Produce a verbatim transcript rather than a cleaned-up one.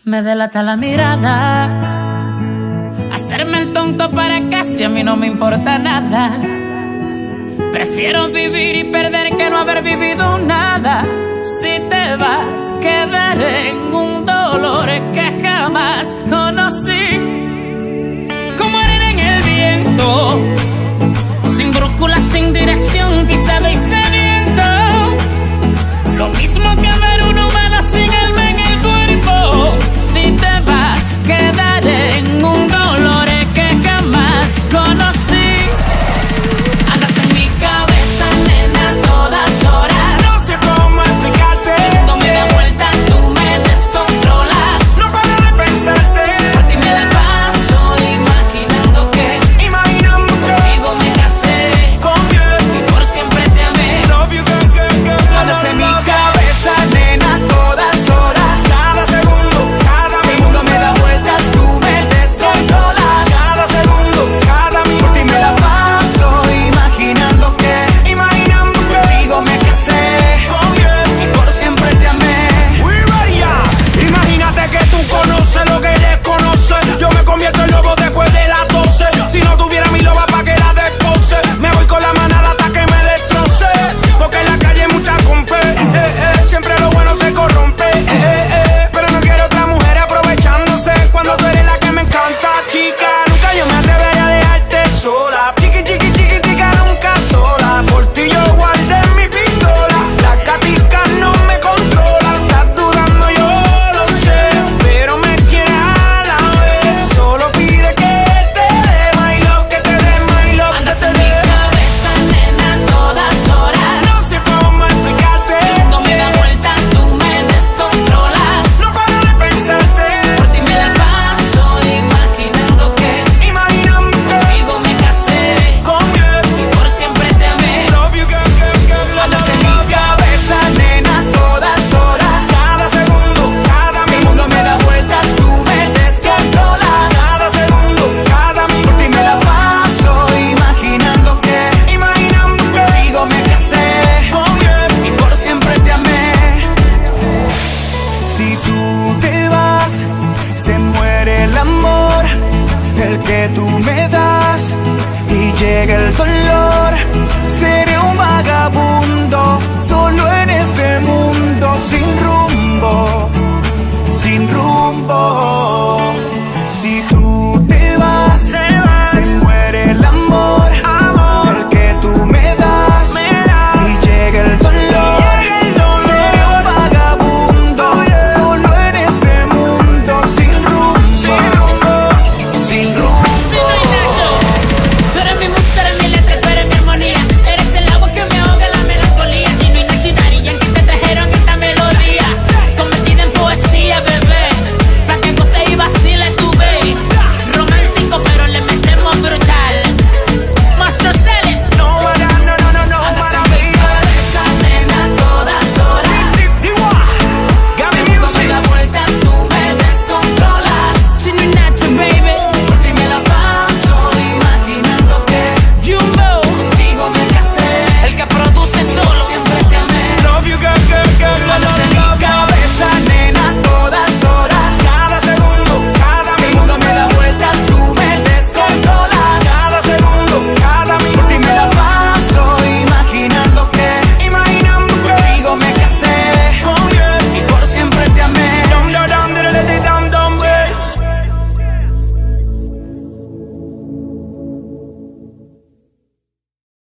Me delata la mirada, hacerme el tonto para casi a mí no me importa nada. Prefiero vivir y perder que no haber vivido nada. Si te vas, quedaré en un dolor que jamás conocí. Como arena en el viento, sin brújula, sin dirección, pisado y sediento. Lo mismo que ver un humano sin alma en el cuerpo. Si te vas, quedaré en un dolor que jamás conocí. Andas en mi cabeza, nena, a todas horas. No sé cómo explicarte. Cuando me da vuelta, tú me descontrolas. No paro de pensarte. Por ti me la paso imaginando que, Imaginando que contigo me casé conmigo y por siempre te amé. love you, girl, girl, girl. Andas en mi cabeza, nena, a todas horas. Cada segundo, cada El mundo minuto me da vueltas, tú me descontrolas. cada segundo, cada minuto. Por ti me la paso imaginando que Imaginando que contigo me casé conmigo y por siempre te amé. we ready, yeah. Imagínate que tú conoces lo que desconoce. Yo me convierto en lobo después de las doce. Si no tuviera mi loba pa' que la descoce, me voy con la manada hasta que me destroce. Porque en la calle hay mucha compe, eh, eh. Siempre lo bueno se corrompe, eh, eh, eh. Pero no quiero otra mujer aprovechándose cuando tú eres la que me encanta, chica. Nunca yo me atrevería a dejarte sola. Chiqui, chiqui, chiquitica, nunca sola. Por ti yo guardé mi pistola. Las gaticas no me controlan. Estás dudando, yo lo sé, pero me quieres a la vez. Solo pide que te dé my love, que te dé my love, que Andas te en mi dé. cabeza, nena, a todas horas. No sé cómo explicarte. Cuando me da vuelta, tú me descontrolas. No paro de pensarte. Por ti me la paso imaginando que, Imaginando que contigo me casé conmigo y por siempre te amé. love you, girl, girl, girl, love Andas en you. mi cabeza, nena, a todas horas. Cada segundo, cada El mundo minuto. me da vueltas, tú me descontrolas. Cada segundo, cada Por minuto. ti me la paso imaginando que Imaginando que contigo me casé conmigo y por siempre te amé. Si tú te vas, se muere el amor, el que tú me das, y llega el dolor. Seré un vagabundo, solo en este mundo, sin rumbo, sin rumbo.